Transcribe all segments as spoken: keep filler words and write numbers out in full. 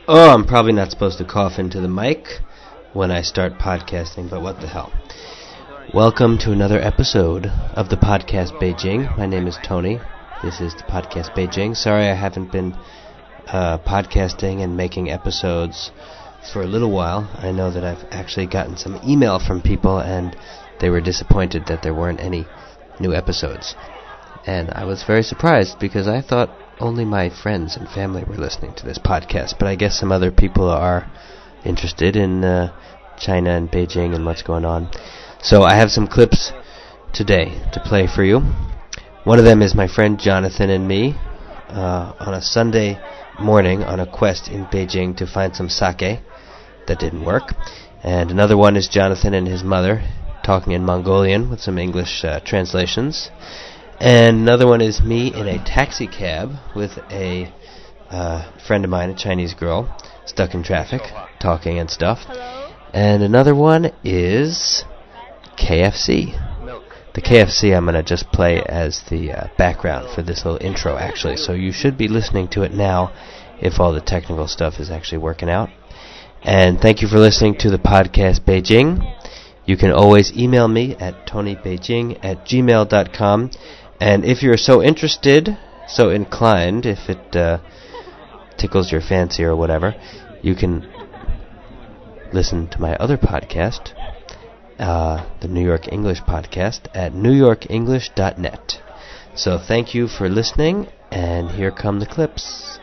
Oh, I'm probably not supposed to cough into the mic when I start podcasting, but what the hell. Welcome to another episode of the Podcast Beijing. My name is Tony. This is the Podcast Beijing. Sorry I haven't been uh, podcasting and making episodes for a little while. I know that I've actually gotten some email from people and they were disappointed that there weren't any new episodes. And I was very surprised because I thought only my friends and family were listening to this podcast, but I guess some other people are interested in uh, China and Beijing and what's going on. So I have some clips today to play for you. One of them is my friend Jonathan and me uh, on a Sunday morning on a quest in Beijing to find some sake that didn't work. And another one is Jonathan and his mother talking in Mongolian with some English uh, translations. And another one is me in a taxi cab with a uh, friend of mine, a Chinese girl, stuck in traffic, talking and stuff. Hello? And another one is K F C. Milk. The K F C I'm going to just play as the uh, background for this little intro, actually. So you should be listening to it now if all the technical stuff is actually working out. And thank you for listening to the Podcast Beijing. You can always email me at tonybeijing at gmail dot com. And if you're so interested, so inclined, if it uh, tickles your fancy or whatever, you can listen to my other podcast, uh, the New York English podcast, at new york english dot net. So thank you for listening, and here come the clips.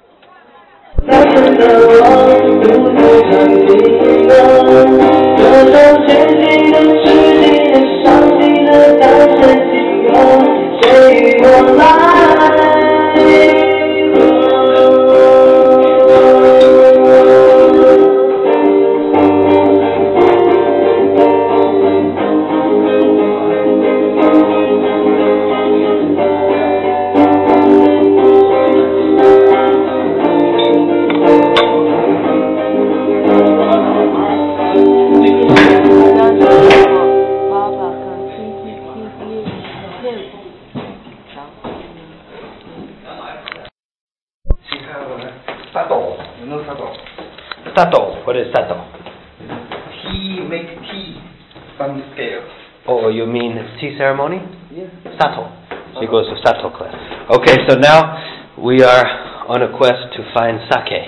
Sato. What is sato? Tea, make tea, some scales. Oh, you mean tea ceremony? Yeah. Sato. She goes to sato class. Okay, so now we are on a quest to find sake.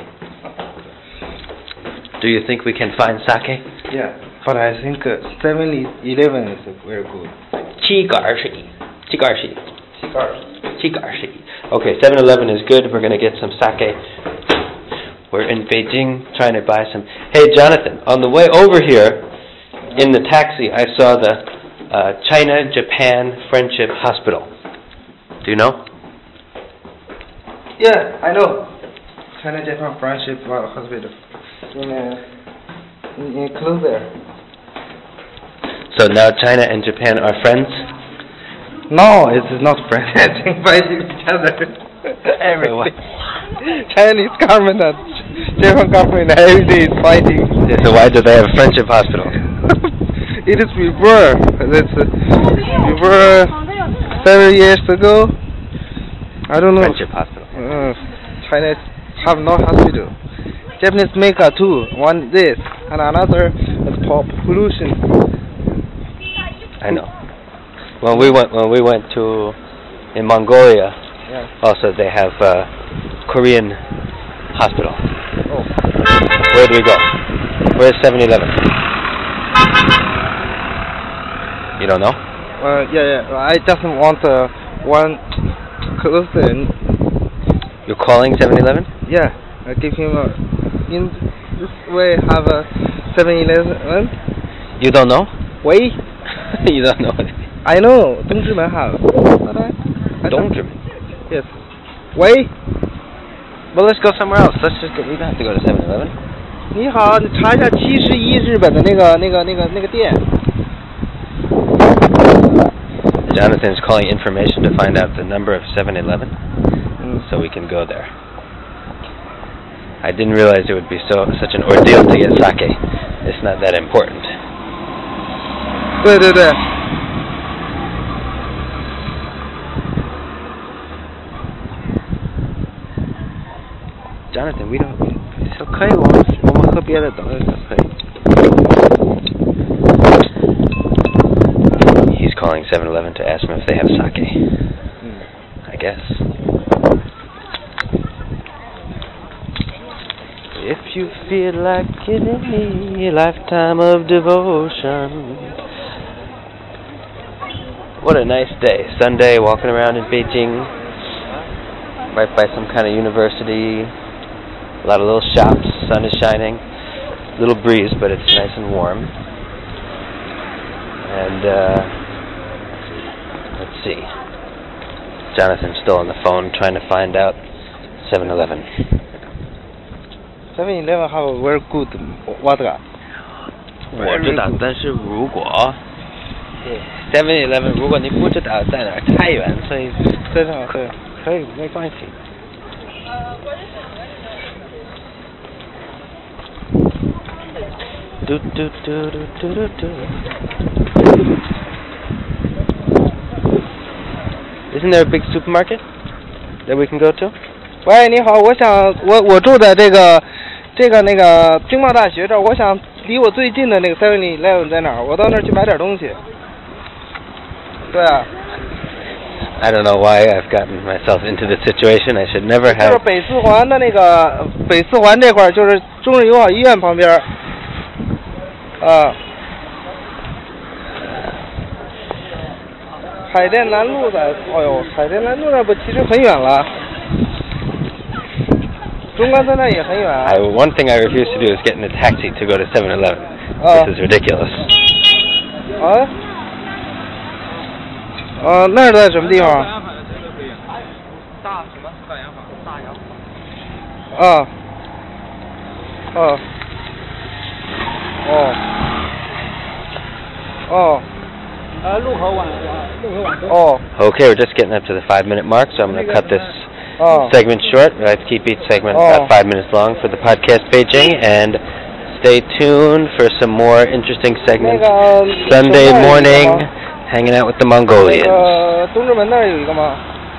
Do you think we can find sake? Yeah, but I think uh, seven eleven is very good. 七个二十一. 七个二十一. 七个二十一. 七个二十一. Okay, seven eleven is good. We're going to get some sake. We're in Beijing trying to buy some. Hey, Jonathan, on the way over here, in the taxi, I saw the uh, China-Japan Friendship Hospital. Do you know? Yeah, I know. China-Japan Friendship Hospital. In, uh, in, in close there. So now China and Japan are friends? No, it's not friends. It's fighting each other. Everyone. Chinese government and Japan government every day is fighting. Yeah, so why do they have a friendship hospital? It is before. It's uh, before several years ago. I don't know. Friendship hospital. Uh, China have no hospital. Japanese make a two. One this and another is pop pollution. I know. When we went, when we went to in Mongolia, yeah. Also they have uh, Korean hospital. Oh. Where do we go? Where's seven eleven? You don't know? Uh, yeah, yeah. I just want uh, one closer. You're calling seven eleven? Yeah. I give him a. In this way, have a seven eleven. You don't know? Wait. You don't know. I know. Dongzhimen have. Dongzhimen? Yes. Wait. Well, let's go somewhere else. Let's just go. We don't have to go to seven eleven. 你好，你查一下七十一日本的那个那个那个那个店。 Jonathan is calling information to find out the number of seven eleven, mm. so we can go there. I didn't realize it would be so such an ordeal to get sake. It's not that important. 对对对。 Jonathan, we don't. 就可以，我们我们喝别的都可以。 He's calling seven eleven to ask them if they have sake. Mm. I guess. If you feel like giving me a lifetime of devotion. What a nice day. Sunday, walking around in Beijing, right by some kind of university. A lot of little shops, sun is shining. Little breeze, but it's nice and warm. And, uh, let's see. Jonathan's still on the phone trying to find out seven eleven. seven eleven have a very good vodka. 我知道，但是如果 seven eleven 如果你不知道在哪儿太远，所以对的对，可以没关系。 Do, do, do, do, do, do, do. Isn't there a big supermarket that we can go to? 喂，你好，我想我我住在这个这个那个经贸大学这儿，我想离我最近的那个 seven eleven 在哪儿？我到那儿去买点东西。对啊。 I don't know why I've gotten myself into this situation. I should never have. 就是北四环的那个北四环这块，就是中日友好医院旁边。啊。海淀南路在，哎呦，海淀南路那不其实很远了。中关村那也很远。 I, one thing I refuse to do is get in a taxi to go to seven eleven. Uh, this is ridiculous. 啊？呃，那是在什么地方？大什么？大洋坊，大洋坊。啊。哦。哦。哦。呃，路口晚，路口晚。哦。 Okay, we're just getting up to the five-minute mark, so I'm going to cut this oh. segment short. I have to keep each segment oh. about five minutes long for the podcast Beijing, and stay tuned for some more interesting segments. Sunday morning, hanging out with the Mongolians. 呃，东直门那儿有一个吗？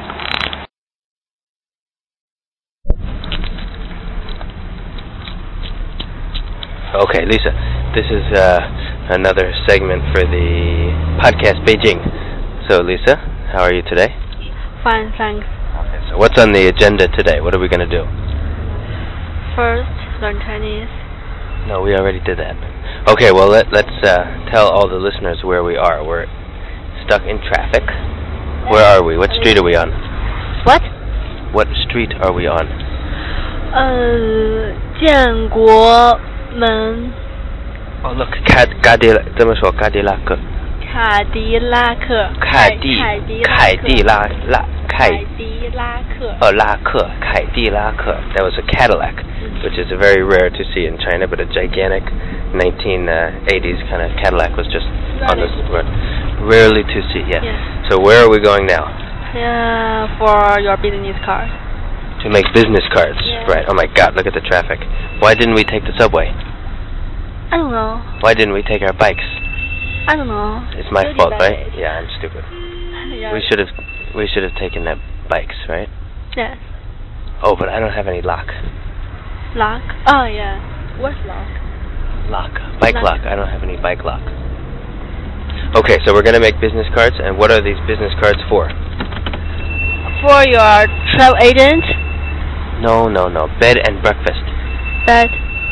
Okay, Lisa, this is uh, another segment for the podcast Beijing. So, Lisa, how are you today? Fine, thanks. Okay, so what's on the agenda today? What are we going to do? First, learn Chinese. No, we already did that. Okay, well, let, let's uh, tell all the listeners where we are. We're stuck in traffic. Where are we? What street are we on? What? What street are we on? 呃，建国门。 Oh, look, Cadillac. 怎么说 Cadillac? 卡迪拉克。 凯迪。 凯迪拉克。 凯迪拉拉凯。 凯迪拉克。 Oh, 拉克，凯迪拉克. That was a Cadillac, which is very rare to see in China, but a gigantic nineteen eighties kind of Cadillac was just on this road. Rarely to see, yeah. yeah. So where are we going now? Yeah, for your business card. To make business cards, yeah. Right. Oh my God, look at the traffic. Why didn't we take the subway? I don't know. Why didn't we take our bikes? I don't know. It's my Really fault, bad. right? Yeah, I'm stupid. yeah. We should have we should have taken the bikes, right? Yes. Oh, but I don't have any lock. Lock? Oh, yeah. What's lock? Lock. Bike lock. Lock. I don't have any bike lock. Okay, so we're going to make business cards, and what are these business cards for? For your travel agent? No, no, no. Bed and breakfast. Bed?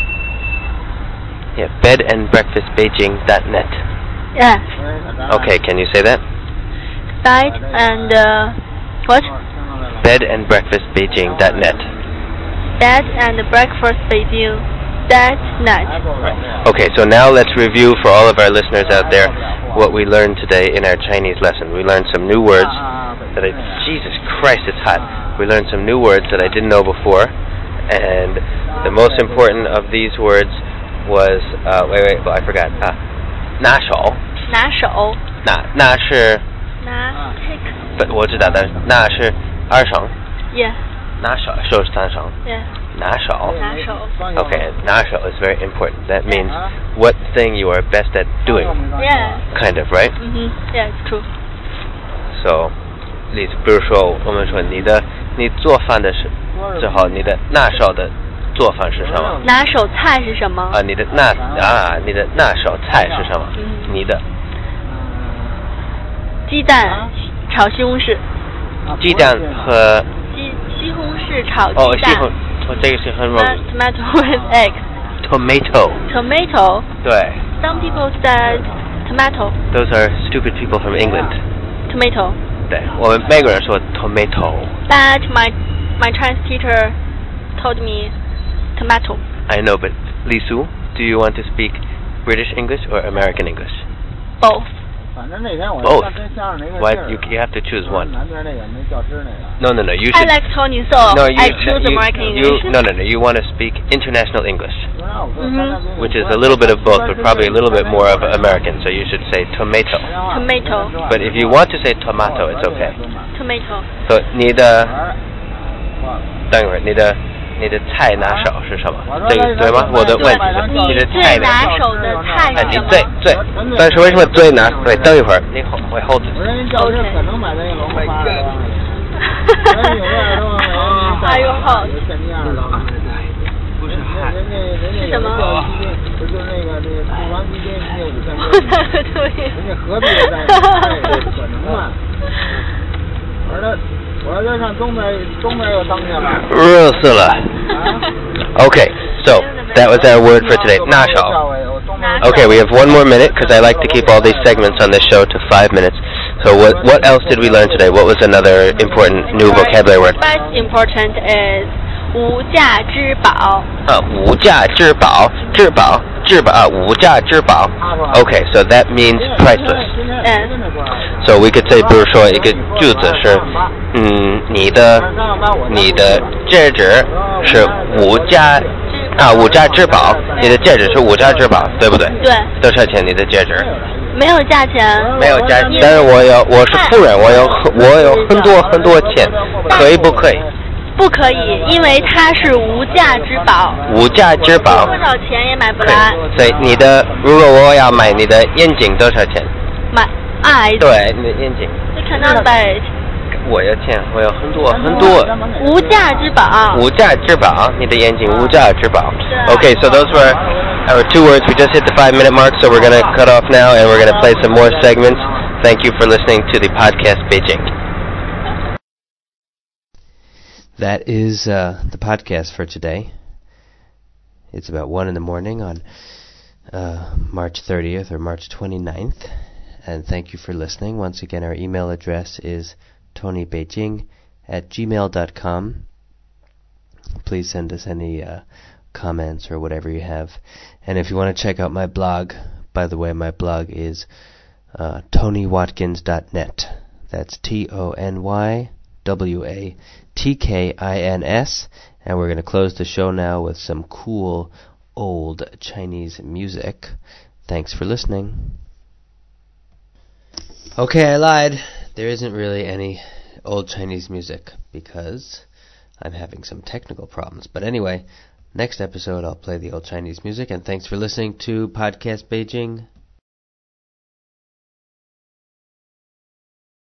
Yeah, bed and breakfast Beijing dot net. Yeah. Okay, can you say that? Bed and, uh, what? Bed and breakfast Beijing dot net. Bed and breakfast Beijing dot net. Okay, so now let's review for all of our listeners out there what we learned today in our Chinese lesson. We learned some new words that I... Jesus Christ, it's hot. We learned some new words that I didn't know before, and the most important of these words was... Uh, wait, wait, well, I forgot. Uh, 拿手. 拿手. 那那是... 拿 take. 不，我知道的，那是二声。 Yeah. 拿手，手是三声。 Yeah. 拿手. 拿手. Okay, 拿手 is very important. That means what thing you are best at doing. Yeah. Kind of, right? Mm-hmm. Yeah, it's true. So, 例子，比如说我们说你的你做饭的是最好你的拿手的做法是什么？ 拿手菜是什么？ 啊，你的拿啊，你的拿手菜是什么？ 嗯、 你的鸡蛋炒西红柿。 鸡蛋和西西红柿炒鸡蛋。 哦，西红，哦，这个是很容易。 Tomato with eggs. Tomato. Tomato. 对。 Some people said tomato. Those are stupid people from England. Tomato. 对，我们美国人说 tomato. But my my Chinese teacher told me tomato. I know, but Lisu, do you want to speak British English or American English? Both. Both. Why you you have to choose one? No, no, no. You should. I like Tony, so no, you, I choose you, American you, English. No, no, no. You want to speak international English, mm-hmm. which is a little bit of both, but probably a little bit more of American. So you should say tomato. Tomato. But if you want to say tomato, it's okay. Tomato. So 你的，等一会儿，你的。你的菜拿手是什么？这个对吗？我的问题是，你的菜拿手的菜是什么？ 你最最，但是为什么最拿？对，等一会儿，你会 hold 住。 哎呦好。是什么？就是那个那个厨房机电业务相关。对。人家合作在这个可能嘛。完了。 Okay, so that was our word for today. 拿手. Okay, we have one more minute because I like to keep all these segments on the show to five minutes. So what what else did we learn today? What was another important new vocabulary word? Most important is 无价之宝. Uh, 无价之宝, 之宝, 之宝, uh, 无价之宝. Okay, so that means priceless. Yes. So we could say, 比如说一个句子是，嗯，你的你的戒指是无价啊无价之宝，你的戒指是无价之宝，对不对？ 对。 多少钱？你的戒指？ 没有价钱。 没有价钱，但是我有，我是富人，我有我有很多很多钱，可以不可以？ 不可以，因为它是无价之宝。 无价之宝。 多少钱也买不来。 所以你的，如果我要买你的眼镜，多少钱？ 买 eyes。 对，你的眼镜。 You cannot buy it. 我有钱，我有很多很多。 无价之宝。 无价之宝，你的眼睛无价之宝。Okay, so those were our two words. We just hit the five minute mark, so we're going to cut off now and we're going to play some more segments. Thank you for listening to the podcast Beijing. That is uh, the podcast for today. It's about one in the morning on uh, March thirtieth or March twenty-ninth. And thank you for listening. Once again, our email address is tonybeijing at gmail dot com. Please send us any uh, comments or whatever you have. And if you want to check out my blog, by the way, my blog is uh, tony watkins dot net. That's T O N Y W A T K I N S. And we're going to close the show now with some cool old Chinese music. Thanks for listening. Okay, I lied. There isn't really any old Chinese music because I'm having some technical problems. But anyway, next episode I'll play the old Chinese music, and thanks for listening to Podcast Beijing.